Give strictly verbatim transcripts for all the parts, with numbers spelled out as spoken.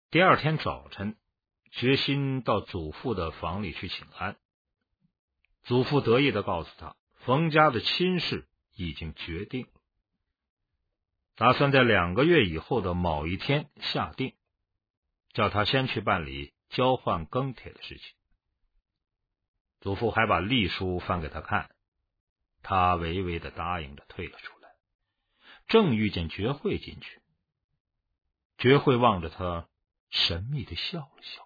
第二天早晨，决心到祖父的房里去请安。祖父得意地告诉他，冯家的亲事已经决定了，打算在两个月以后的某一天下定，叫他先去办理交换庚帖的事情。祖父还把隶书翻给他看，他微微地答应着退了出来。正遇见觉慧进去，觉慧望着他神秘地笑了笑。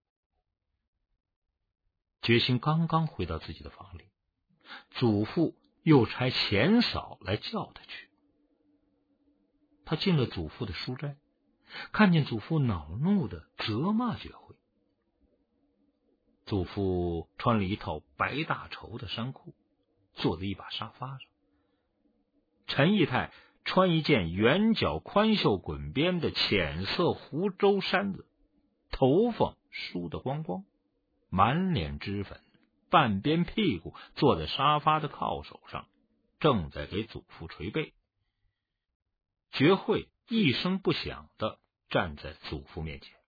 决心刚刚回到自己的房里，祖父又差钱嫂来叫他去。他进了祖父的书斋，看见祖父恼怒地责骂觉慧。祖父穿了一套白大绸的衫裤，坐在一把沙发上。陈义泰穿一件圆角宽袖滚边的浅色湖州衫子，头发梳得光光，满脸脂粉，半边屁股坐在沙发的靠手上，正在给祖父捶背。觉慧一声不响地站在祖父面前。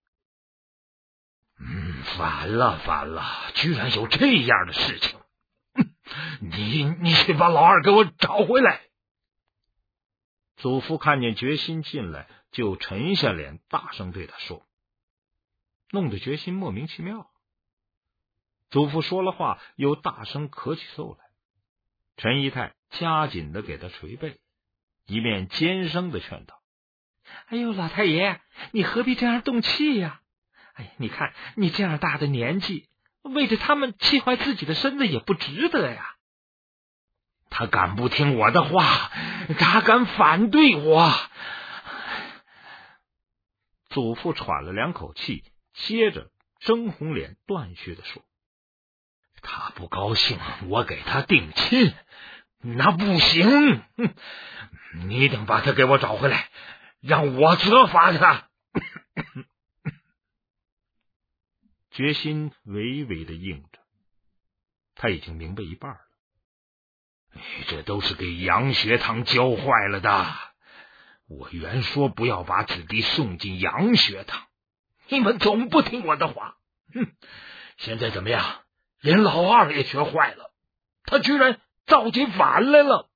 嗯，烦了烦了，居然有这样的事情！你你去把老二给我找回来！ 祖父看见决心进来，就沉下脸，大声对他说，弄得决心莫名其妙。祖父说了话，又大声咳起嗽来。陈义泰加紧的给他捶背，一面尖声的劝道：“ 哎呦，老太爷，你何必这样动气呀？哎，你看你这样大的年纪，为着他们气坏自己的身子也不值得呀。 他敢不听我的话，他敢反对我。” 祖父喘了两口气，接着睁红脸断续的说：“ 他不高兴，我给他定亲，那不行。你一定把他给我找回来，让我责罚他。” 决心微微的应着，他已经明白一半了。 这都是给洋学堂教坏了的。我原说不要把子弟送进洋学堂，你们总不听我的话。哼，现在怎么样？连老二也学坏了，他居然造起反来了。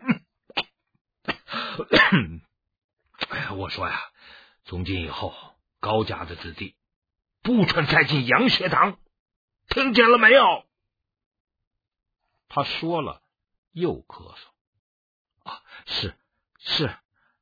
哎，我说呀，从今以后，高家的子弟不准再进洋学堂，听见了没有？ 他说了又咳嗽。 啊，是是。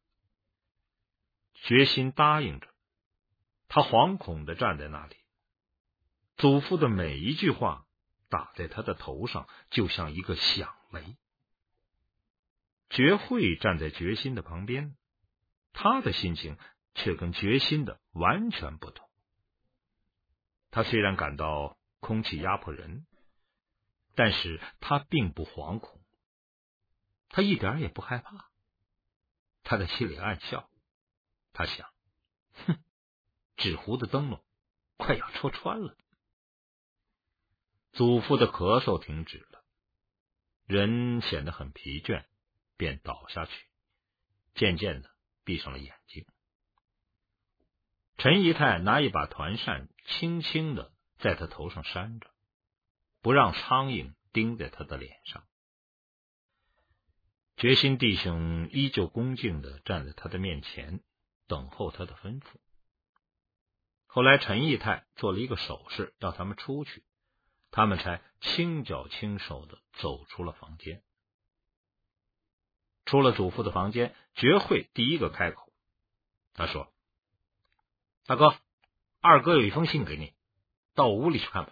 决心答应着，他惶恐的站在那里。祖父的每一句话打在他的头上，就像一个响雷。觉慧站在决心的旁边，他的心情却跟决心的完全不同。他虽然感到空气压迫人，但是他并不惶恐，他一点也不害怕。他在心里暗笑，他想，哼，纸糊的灯笼快要戳穿了。祖父的咳嗽停止了，人显得很疲倦，便倒下去，渐渐的闭上了眼睛。陈姨太拿一把团扇，轻轻的在他头上扇着，不让苍蝇叮在他的脸上。决心弟兄依旧恭敬的站在他的面前，等候他的吩咐。后来陈义泰做了一个手势，让他们出去，他们才轻脚轻手的走出了房间。出了祖父的房间，觉慧第一个开口，他说：“大哥，二哥有一封信给你，到我屋里去看吧。”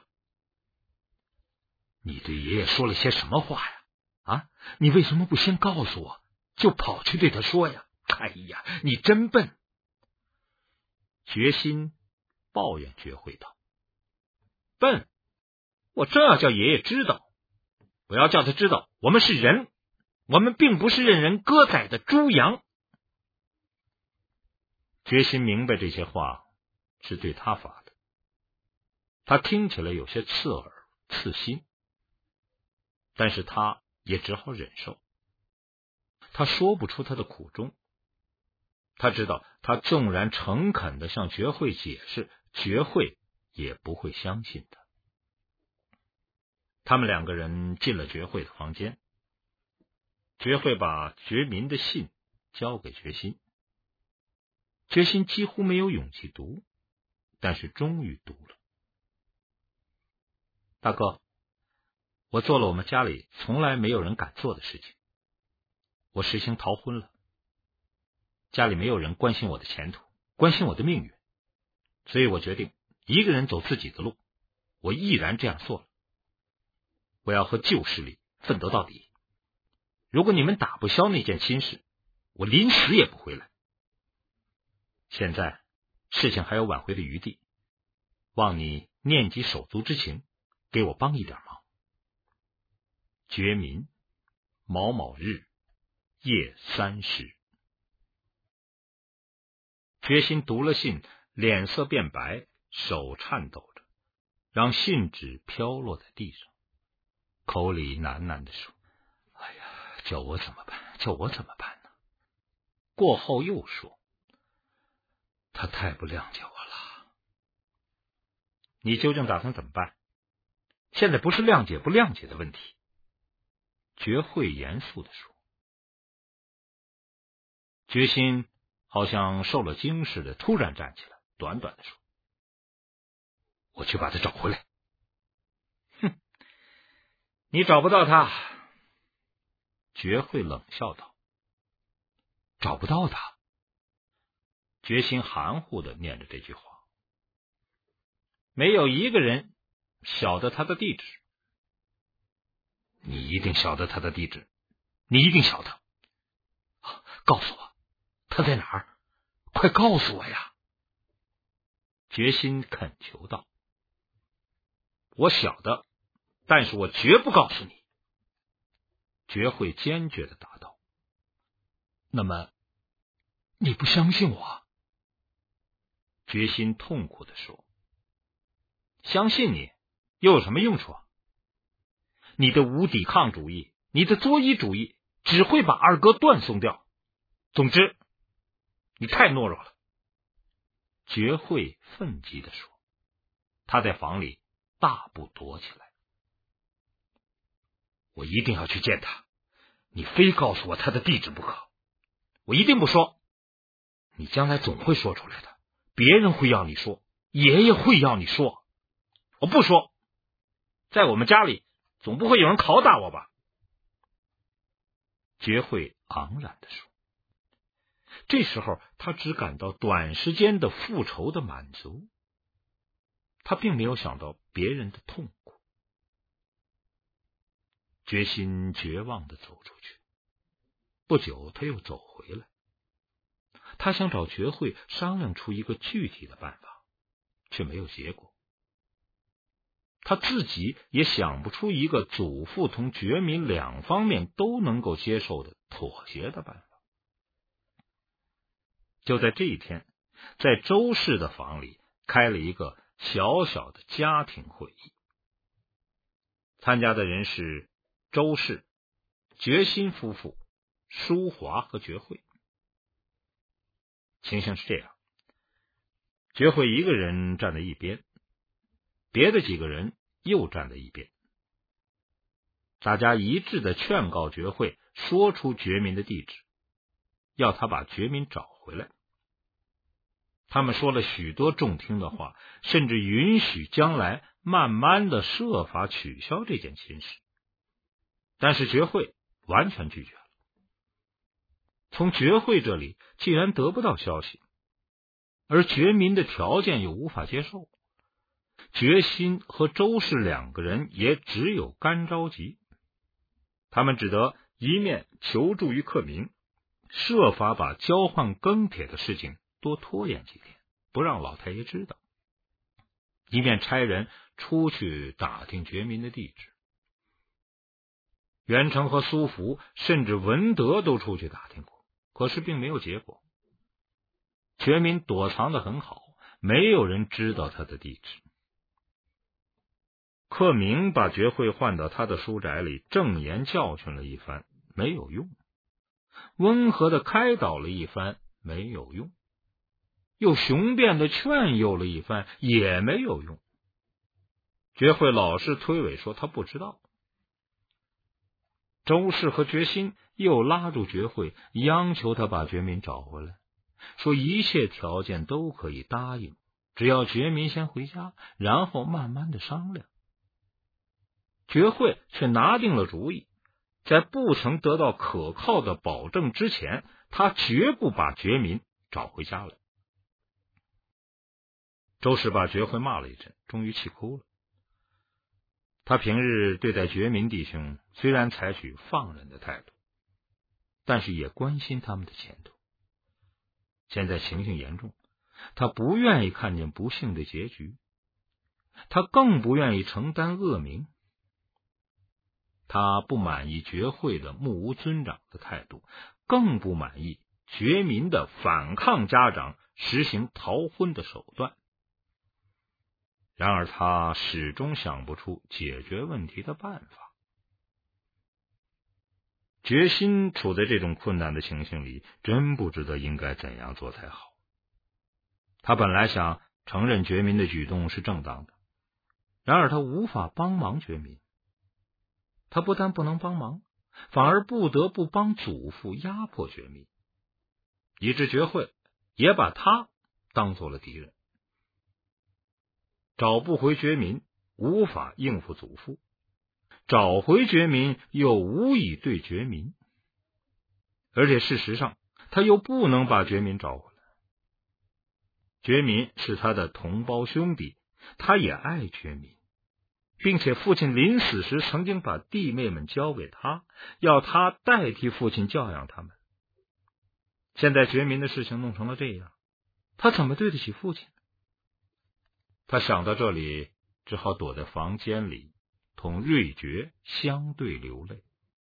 你对爷爷说了些什么话呀？啊，你为什么不先告诉我，就跑去对他说呀？哎呀，你真笨！ 决心抱怨觉慧道：“笨？我正要叫爷爷知道，我要叫他知道，我们是人，我们并不是任人割宰的猪羊。”决心明白这些话是对他发的，他听起来有些刺耳刺心，但是他也只好忍受。他说不出他的苦衷， 他知道，他纵然诚恳地向觉会解释，觉会也不会相信的。他们两个人进了觉会的房间，觉会把觉民的信交给觉心。觉心几乎没有勇气读，但是终于读了。大哥，我做了我们家里从来没有人敢做的事情，我实行逃婚了。家里没有人关心我的前途，关心我的命运，所以我决定一个人走自己的路，我毅然这样做了。我要和旧势力奋斗到底。如果你们打不消那件亲事，我临死也不回来。现在事情还有挽回的余地，望你念及手足之情，给我帮一点忙。觉民，某某日夜三时。觉心读了信，脸色变白，手颤抖着，让信纸飘落在地上，口里喃喃地说：“哎呀，叫我怎么办？叫我怎么办呢？”过后又说：“他太不谅解我了。”你究竟打算怎么办？现在不是谅解不谅解的问题。觉会严肃地说。觉心好像受了惊似的，突然站起来，短短的说：“我去把他找回来。”哼，你找不到他。觉会冷笑道。找不到他？觉心含糊的念着这句话。没有一个人晓得他的地址。你一定晓得他的地址，你一定晓得。告诉我，他在哪儿？快告诉我呀！觉心恳求道。我晓得，但是我绝不告诉你。觉会坚决的答道。那么，你不相信我？觉心痛苦的说。相信你又有什么用处啊？你的无抵抗主义，你的作揖主义，只会把二哥断送掉。总之，你太懦弱了。觉会愤激地说。他在房里大步踱起来。我一定要去见他，你非告诉我他的地址不可。我一定不说。你将来总会说出来的，别人会要你说，爷爷会要你说。我不说，在我们家里总不会有人拷打我吧？觉会昂然地说。这时候他只感到短时间的复仇的满足，他并没有想到别人的痛苦。觉心绝望地走出去，不久他又走回来。他想找觉会商量出一个具体的办法，却没有结果。他自己也想不出一个祖父同觉民两方面都能够接受的妥协的办法。就在这一天，在周氏的房里开了一个小小的家庭会议。参加的人是周氏、觉心夫妇、淑华和觉会。情形是这样，觉会一个人站在一边，别的几个人又站在一边。大家一致的劝告觉会说出觉民的地址，要他把觉民找回来。他们说了许多中听的话，甚至允许将来慢慢的设法取消这件亲事。但是觉会完全拒绝了。从觉会这里既然得不到消息，而觉民的条件又无法接受，觉心和周氏两个人也只有干着急。他们只得一面求助于克明，设法把交换庚帖的事情多拖延几天，不让老太爷知道，一面差人出去打听觉民的地址。袁成和苏福甚至文德都出去打听过，可是并没有结果。觉民躲藏得很好，没有人知道他的地址。克明把觉会唤到他的书宅里，正言教训了一番，没有用；温和的开导了一番， 没有用，又雄辩的劝诱了一番，也没有用。觉慧老是推诿说他不知道。周氏和觉心又拉住觉慧，央求他把觉民找回来，说一切条件都可以答应，只要觉民先回家，然后慢慢的商量。觉慧却拿定了主意，在不曾得到可靠的保证之前，他绝不把觉民找回家来。周氏把觉慧骂了一阵，终于气哭了。他平日对待觉民弟兄虽然采取放任的态度，但是也关心他们的前途。现在情形严重，他不愿意看见不幸的结局，他更不愿意承担恶名。他不满意觉慧的目无尊长的态度，更不满意觉民的反抗家长、实行逃婚的手段。然而他始终想不出解决问题的办法。觉心处在这种困难的情形里，真不知道应该怎样做才好。他本来想承认觉民的举动是正当的，然而他无法帮忙觉民。他不但不能帮忙，反而不得不帮祖父压迫觉民，以致觉慧也把他当做了敌人。找不回觉民，无法应付祖父；找回觉民，又无以对觉民。而且事实上，他又不能把觉民找回来。觉民是他的同胞兄弟，他也爱觉民，并且父亲临死时曾经把弟妹们交给他，要他代替父亲教养他们。现在觉民的事情弄成了这样，他怎么对得起父亲？他想到这里，只好躲在房间里，同瑞觉相对流泪。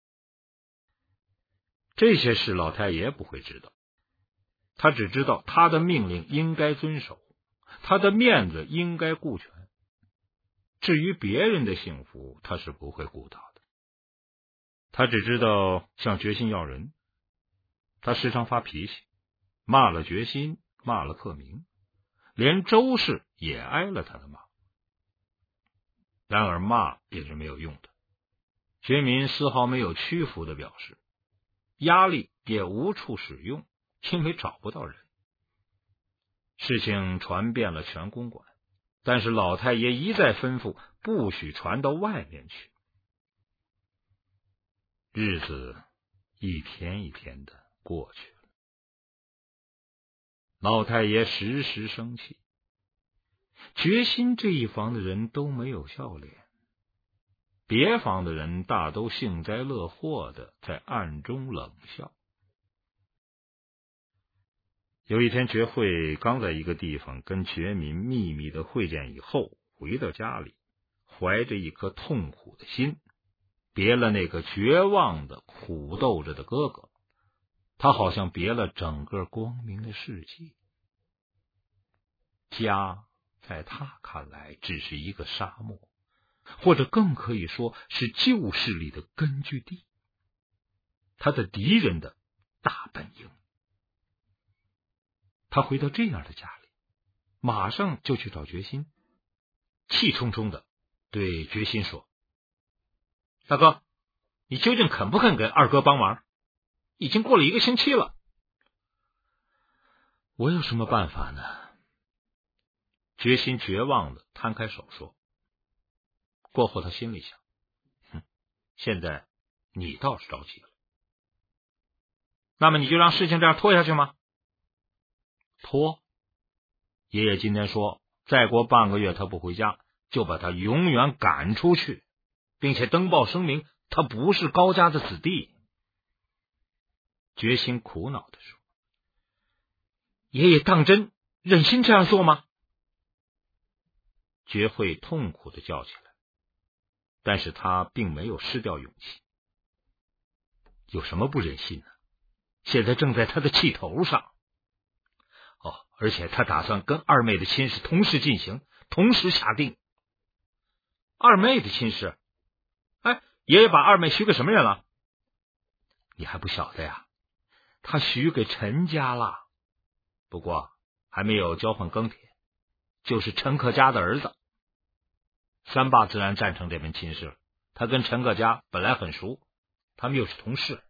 这些事老太爷不会知道，他只知道他的命令应该遵守，他的面子应该顾全。至于别人的幸福，他是不会顾到的。他只知道向觉心要人，他时常发脾气，骂了觉心，骂了克明，连周氏也挨了他的骂。然而骂也是没有用的，觉民丝毫没有屈服的表示，压力也无处使用，因为找不到人。事情传遍了全公馆，但是老太爷一再吩咐不许传到外面去。日子一天一天的过去了，老太爷时时生气。觉心这一房的人都没有笑脸，别房的人大都幸灾乐祸的在暗中冷笑。有一天，觉慧刚在一个地方跟觉民秘密的会见以后，回到家里，怀着一颗痛苦的心，别了那个绝望的苦斗着的哥哥，他好像别了整个光明的世界。家在他看来只是一个沙漠，或者更可以说是旧势力的根据地，他的敌人的大本营。他回到这样的家里，马上就去找觉心，气冲冲的对觉心说：大哥，你究竟肯不肯给二哥帮忙？已经过了一个星期了。我有什么办法呢？觉心绝望的摊开手说。过后他心里想，哼，现在你倒是着急了。那么你就让事情这样拖下去吗？拖？爷爷今天说，再过半个月他不回家，就把他永远赶出去，并且登报声明他不是高家的子弟。觉心苦恼地说：爷爷当真忍心这样做吗？觉慧痛苦地叫起来，但是他并没有失掉勇气。有什么不忍心呢？现在正在他的气头上。哦，而且他打算跟二妹的亲事同时进行，同时下定。二妹的亲事？哎，爷爷把二妹许给什么人了？你还不晓得呀？他许给陈家了。 不过还没有交换庚帖，就是陈克家的儿子。三爸自然赞成这门亲事，他跟陈克家本来很熟，他们又是同事。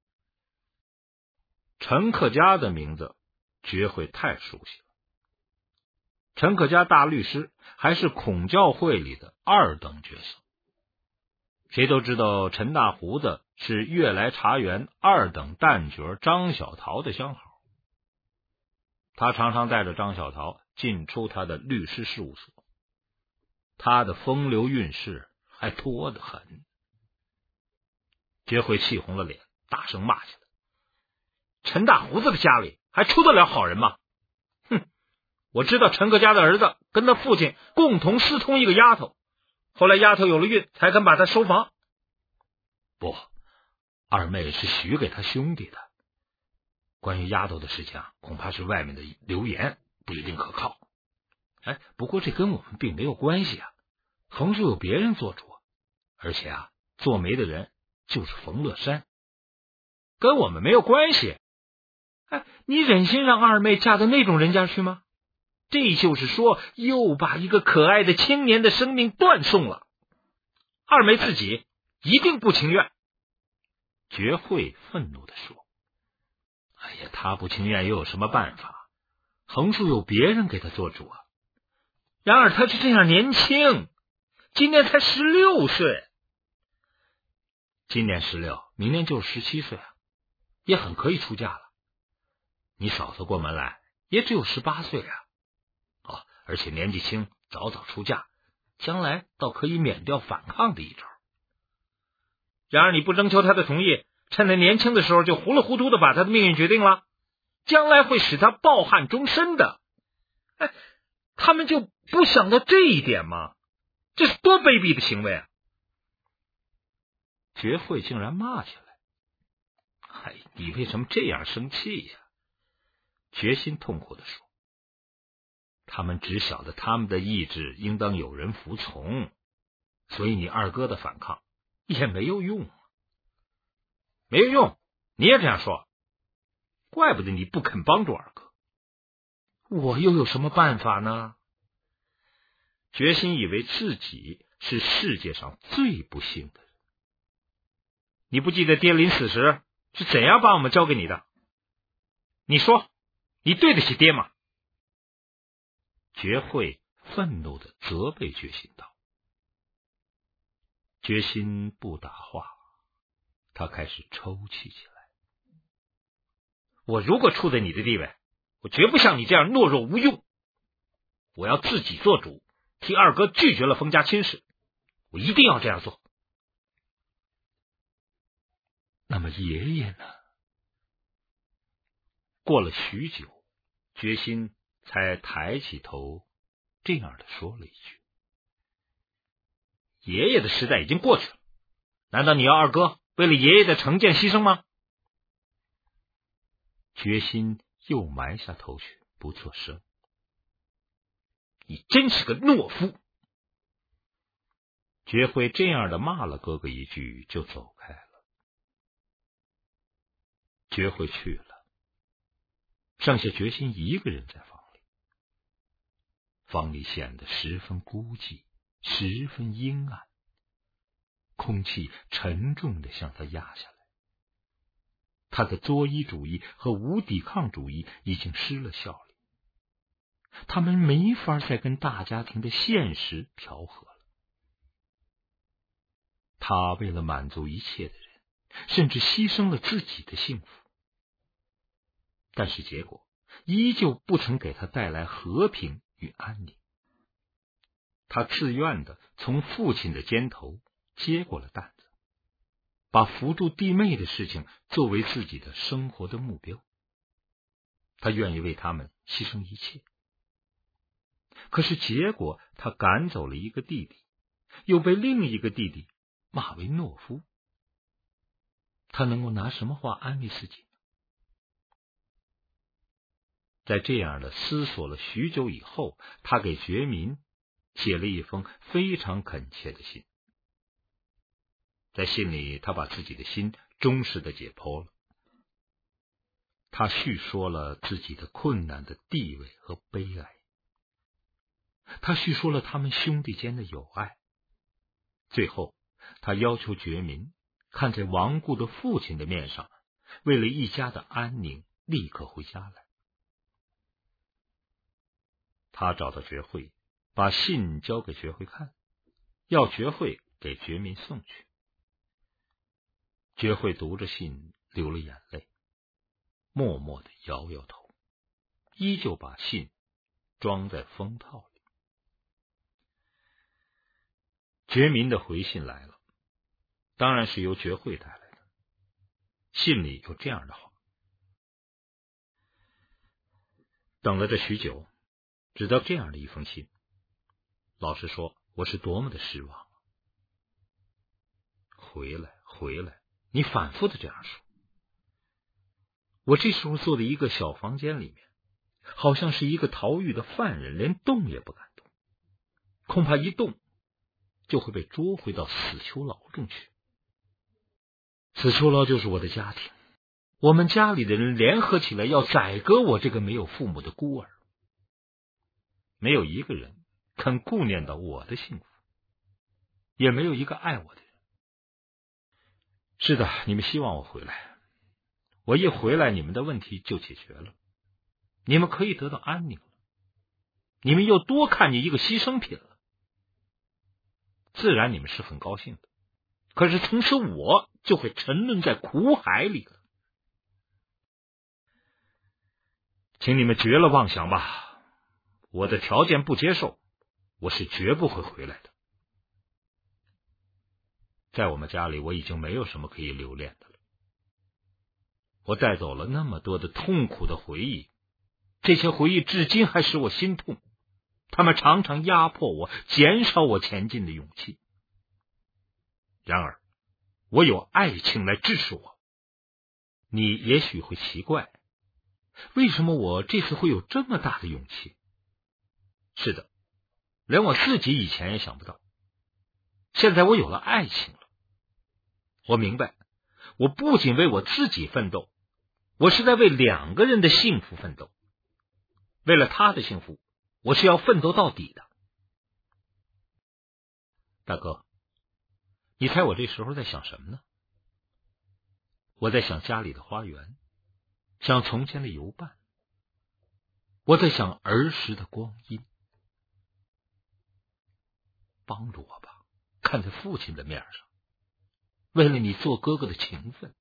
陈克家的名字绝会太熟悉了，陈克家大律师还是孔教会里的二等角色。谁都知道陈大胡子是悦来茶园二等旦角张小桃的相好，他常常带着张小桃进出他的律师事务所，他的风流韵事还多得很。绝会气红了脸，大声骂起来：陈大胡子的家里还出得了好人吗？哼！我知道陈克家的儿子跟他父亲共同私通一个丫头，后来丫头有了孕，才肯把他收房。不，二妹是许给他兄弟的。关于丫头的事情啊，恐怕是外面的流言，不一定可靠。哎，不过这跟我们并没有关系啊，冯叔有别人做主，而且啊，做媒的人就是冯乐山，跟我们没有关系。哎，你忍心让二妹嫁到那种人家去吗？这就是说，又把一个可爱的青年的生命断送了。二妹自己一定不情愿。绝会愤怒地说：哎呀，他不情愿又有什么办法？横竖有别人给他做主啊。然而他是这样年轻，今年才十六岁。今年十六，明年就是十七岁啊，也很可以出嫁了。你嫂子过门来也只有十八岁啊。哦，而且年纪轻，早早出嫁，将来倒可以免掉反抗的一招。然而你不征求他的同意，趁他年轻的时候就糊里糊涂的把他的命运决定了，将来会使他抱憾终身的。哎，他们就不想到这一点吗？这是多卑鄙的行为啊！绝会竟然骂起来。哎，你为什么这样生气呀？决心痛苦地说：他们只晓得他们的意志应当有人服从，所以你二哥的反抗也没有用。没有用，你也这样说，怪不得你不肯帮助二哥。我又有什么办法呢？决心以为自己是世界上最不幸的人。你不记得爹临死时是怎样把我们交给你的？你说，你对得起爹吗？绝会愤怒地责备决心道。决心不答话，他开始抽泣起来。我如果处在你的地位，我绝不像你这样懦弱无用。我要自己做主，替二哥拒绝了封家亲事，我一定要这样做。那么爷爷呢？过了许久，决心才抬起头，这样的说了一句：爷爷的时代已经过去了，难道你要二哥为了爷爷的成见牺牲吗？决心又埋下头去，不作声。你真是个懦夫！绝会这样的骂了哥哥一句，就走开了。绝会去了，剩下决心一个人在房里。房里显得十分孤寂，十分阴暗，空气沉重地向他压下来。他的作揖主义和无抵抗主义已经失了效力，他们没法再跟大家庭的现实调和了。他为了满足一切的人，甚至牺牲了自己的幸福，但是结果依旧不曾给他带来和平与安宁。他自愿地从父亲的肩头接过了担子，把扶助弟妹的事情作为自己的生活的目标。他愿意为他们牺牲一切。可是结果，他赶走了一个弟弟，又被另一个弟弟骂为懦夫。他能够拿什么话安慰自己？在这样的思索了许久以后，他给觉民写了一封非常恳切的信。在信里，他把自己的心忠实的解剖了。 他叙说了自己的困难的地位和悲哀，他叙说了他们兄弟间的友爱。最后，他要求觉民看在亡故的父亲的面上，为了一家的安宁，立刻回家来。他找到觉会，把信交给觉会看，要觉会给觉民送去。觉会读着信，流了眼泪，默默地摇摇头，依旧把信装在封套里。觉民的回信来了，当然是由觉会带来的。信里有这样的话：等了这许久，只得这样的一封信，老实说，我是多么的失望。回来，回来，你反复的这样说。我这时候坐在一个小房间里面，好像是一个逃狱的犯人，连动也不敢动，恐怕一动就会被捉回到死囚牢中去。死囚牢就是我的家庭，我们家里的人联合起来要宰割我这个没有父母的孤儿，没有一个人肯顾念到我的幸福，也没有一个爱我的人。是的，你们希望我回来，我一回来，你们的问题就解决了，你们可以得到安宁了，你们又多看见一个牺牲品了，自然你们是很高兴的。可是从此我就会沉沦在苦海里了。请你们绝了妄想吧，我的条件不接受，我是绝不会回来的。在我们家里，我已经没有什么可以留恋的了。我带走了那么多的痛苦的回忆，这些回忆至今还使我心痛，他们常常压迫我，减少我前进的勇气。然而，我有爱情来支持我。你也许会奇怪，为什么我这次会有这么大的勇气？是的，连我自己以前也想不到。现在我有了爱情了，我明白，我不仅为我自己奋斗，我是在为两个人的幸福奋斗。为了他的幸福，我是要奋斗到底的。大哥，你猜我这时候在想什么呢？我在想家里的花园，想从前的游伴，我在想儿时的光阴。帮助我吧，看在父亲的面上，为了你做哥哥的情分。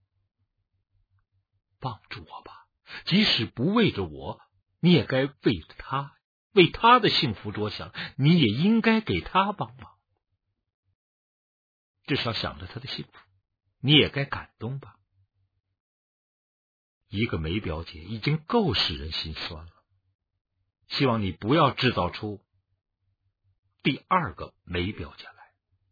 帮助我吧，即使不为着我，你也该为着他，为他的幸福着想，你也应该给他帮忙。至少想着他的幸福，你也该感动吧。一个梅表姐已经够使人心酸了，希望你不要制造出第二个梅表姐来。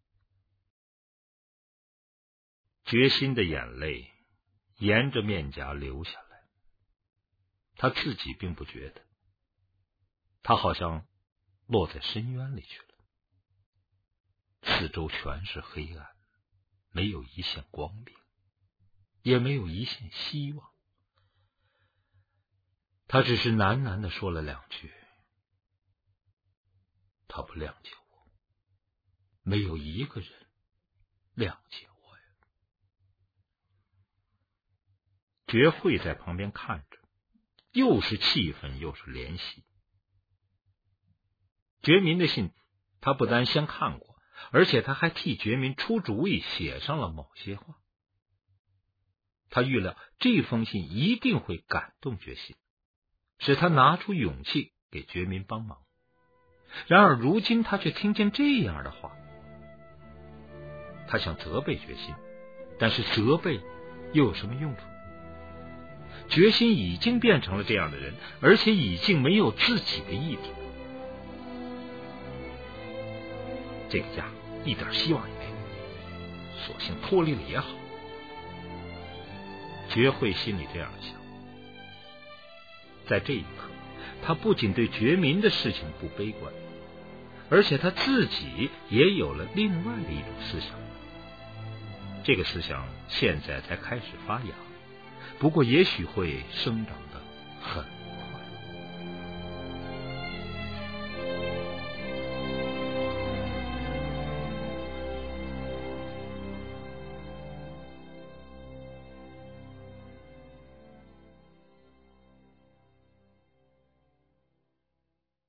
决心的眼泪沿着面颊流下来，他自己并不觉得，他好像落在深渊里去了。四周全是黑暗，没有一线光明，也没有一线希望。他只是喃喃地说了两句，他不谅解我，没有一个人谅解我呀。觉会在旁边看着，又是气愤又是怜惜。觉民的信他不单先看过，而且他还替觉民出主意，写上了某些话。他预料这封信一定会感动觉心，使他拿出勇气给觉民帮忙。然而如今他却听见这样的话，他想责备觉心，但是责备又有什么用处？觉心已经变成了这样的人，而且已经没有自己的意志。这个家一点希望也没有，索性脱离了也好。觉会心里这样想。在这一刻，他不仅对觉民的事情不悲观，而且他自己也有了另外的一种思想。这个思想现在才开始发芽， 不过也许会生长得很